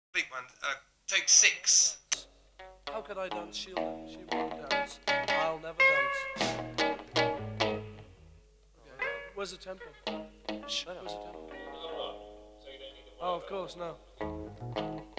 Big one. Take 6. How could I dance? She won't dance. I'll never dance. Okay. Where's the tempo? Shh. Where's the tempo? Oh, of course, no.